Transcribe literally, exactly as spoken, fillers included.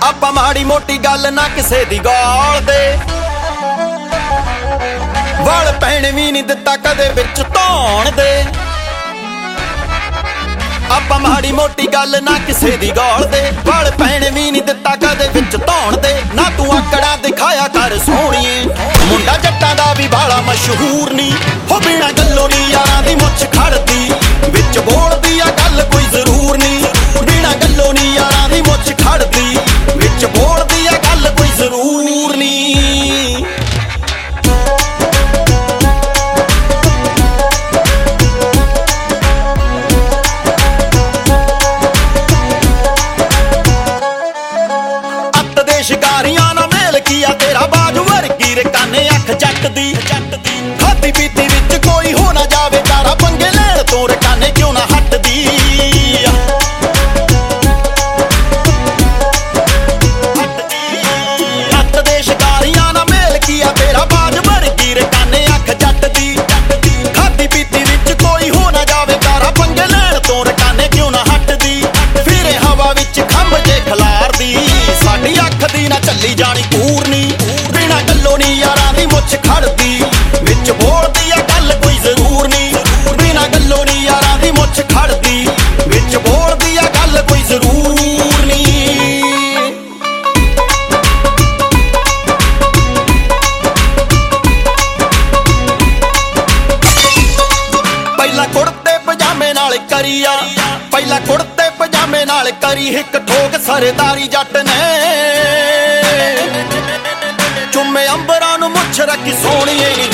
ਆਪਾਂ ਮਾੜੀ ਮੋਟੀ ਗੱਲ ਨਾ ਕਿਸੇ ਦੀ ਗਾਲ ਦੇ, ਵਲ ਪੈਣ ਵੀ ਨਹੀਂ ਦਿੱਤਾ ਕਦੇ ਵਿੱਚ ਧੌਣ ਦੇ। ਆਪਾਂ ਮਾੜੀ ਮੋਟੀ ਗੱਲ ਨਾ ਕਿਸੇ ਦੀ ਗਾਲ ਦੇ, ਵਲ ਪੈਣ ਵੀ ਨਹੀਂ ਦਿੱਤਾ ਕਦੇ ਵਿੱਚ ਧੌਣ ਦੇ। ਨਾ ਤੂੰ ਆਕੜਾ ਦਿਖਾਇਆ ਕਰ ਸੋਹਣੀਏ, ਮੁੰਡਾ ਜੱਟਾਂ ਦਾ ਵੀ ਬਾਲਾ ਮਸ਼ਹੂਰ ਨੀ, ਹੋ ਬਿਨਾਂ ਗੱਲੋਂ ਨੀ ਯਾਰਾਂ ਦੀ ਮੁੱਛ ਖੜਦੀ, ਵਿੱਚ ਬੋਲਦੀ ਆ ਗੱਲ ਕੋਈ ਜ਼ਰੂਰ ਨੀ। ਬਿਨਾਂ ਗੱਲੋਂ ਨੀ ਯਾਰਾਂ ਦੀ ਮੁੱਛ ਖੜਦੀ, ਵਿੱਚ ਬੋਲਦੀ ਆ ਗੱਲ ਕੋਈ ਜ਼ਰੂਰ ਨੀ। ਸ਼ਿਕਾਰੀਆਂ ਨਾ ਮੇਲ ਕੀਆ ਤੇਰਾ ਬਾਜੂ ਵਰਗੀ ਰੇ ਕਾਨੇ ਅੱਖ ਜੱਟ ਦੀ। ਖਾਦੀ ਪੀਤੀ ਵਿੱਚ ਕੋਈ ਹੋ ਨਾ ਜਾਵੇ ਤਾਰਾ, ਪੰਗੇ ਲੈਣ ਤੋਂ ਰਕਾਨੇ ਕਿਉਂ ਨਾ ਹਟਦੀ। ਹੱਥ ਦੇ ਸ਼ਿਕਾਰੀਆਂ ਨਾ ਮੇਲ ਕੀਆ ਤੇਰਾ ਬਾਜੂ ਵਰਗੀ ਰੇ ਕਾਨੇ ਅੱਖ ਜੱਟ ਦੀ। ਖਾਦੀ ਪੀਤੀ ਵਿੱਚ ਕੋਈ ਹੋ ਨਾ ਜਾਵੇ ਤਾਰਾ, ਪੰਗੇ ਲੈਣ ਤੋਂ ਰਕਾਨੇ ਕਿਉਂ ਨਾ ਹਟਦੀ। ਫਿਰੇ ਹਵਾ ਵਿੱਚ ਖੰਭ ਜੇ ਖਲਾਰਦੀ, ਸਾਡੀ ਅੱਖ ਦੀ ਨਾ ਚੱਲੀ ਜਾਣੀ ਪੂਰਨੀ। ਬਿਨਾਂ ਗੱਲੋਂ ਨੀ ਯਾਰਾਂ ਦੀ ਮੁੱਛ ਖੜਦੀ, ਵਿੱਚ ਬੋਲਦੀ ਆ ਗੱਲ ਕੋਈ ਜ਼ਰੂਰ ਨੀ। ਬਿਨਾਂ ਗੱਲੋਂ ਨੀ ਯਾਰਾਂ ਦੀ ਮੁੱਛ ਖੜਦੀ, ਵਿੱਚ ਬੋਲਦੀ ਆ ਗੱਲ ਕੋਈ ਜ਼ਰੂਰ ਨੀ। ਪਹਿਲਾਂ ਕੁੜਤੇ ਪਜਾਮੇ ਨਾਲ ਕਰੀ ਆ, ਪਹਿਲਾਂ ਕੁੜਤੇ ਪਜਾਮੇ ਨਾਲ ਕਰੀ ਇੱਕ ਠੋਕ ਸਰਦਾਰੀ ਜੱਟ ਨੇ। ਚੁੰਮੇ ਅੰਬਰਾਂ ਨੂੰ ਮੁੱਛ ਰੱਖੀ ਸੋਹਣੀਏ ਨੀ